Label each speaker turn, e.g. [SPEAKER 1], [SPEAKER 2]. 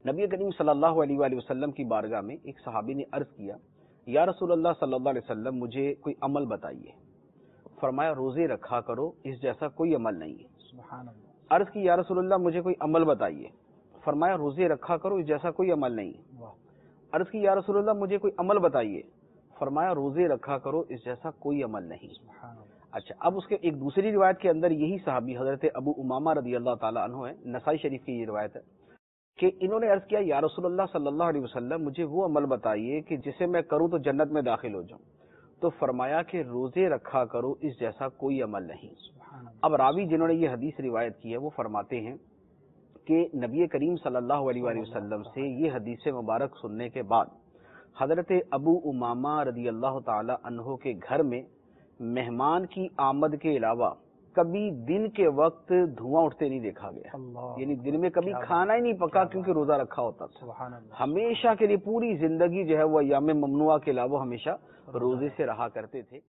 [SPEAKER 1] نبی کریم صلی اللہ علیہ وآلہ وسلم کی بارگاہ میں ایک صحابی نے عرض کیا، یا رسول اللہ صلی اللہ علیہ وسلم مجھے کوئی عمل بتائیے۔ فرمایا روزے رکھا کرو، اس جیسا کوئی عمل نہیں ہے۔
[SPEAKER 2] سبحان اللہ۔
[SPEAKER 1] عرض کی یا رسول اللہ مجھے کوئی عمل بتائیے۔ فرمایا روزے رکھا کرو، اس جیسا کوئی عمل نہیں ہے۔ عرض کی یا رسول اللہ مجھے کوئی عمل بتائیے۔ فرمایا روزے رکھا کرو، اس جیسا کوئی عمل نہیں۔ اچھا، اب اس کے ایک دوسری روایت کے اندر یہی صحابی حضرت ابو امامہ رضی اللہ تعالیٰ عنہ ہے، نسائی شریف کی یہ روایت ہے کہ انہوں نے عرض کیا یا رسول اللہ صلی اللہ علیہ وسلم مجھے وہ عمل بتائیے کہ جسے میں کروں تو جنت میں داخل ہو جاؤں۔ تو فرمایا کہ روزے رکھا کرو، اس جیسا کوئی عمل نہیں۔ اب راوی جنہوں نے یہ حدیث روایت کی ہے وہ فرماتے ہیں کہ نبی کریم صلی اللہ علیہ وآلہ وسلم سے یہ حدیث مبارک سننے کے بعد حضرت ابو امامہ رضی اللہ تعالی عنہ کے گھر میں مہمان کی آمد کے علاوہ کبھی دن کے وقت دھواں اٹھتے نہیں دیکھا گیا، یعنی دن میں کبھی کھانا ہی نہیں پکا کیونکہ روزہ رکھا ہوتا تھا۔ ہمیشہ کے لیے پوری زندگی جو ہے وہ ایام ممنوعہ کے علاوہ ہمیشہ روزے سے رہا کرتے تھے۔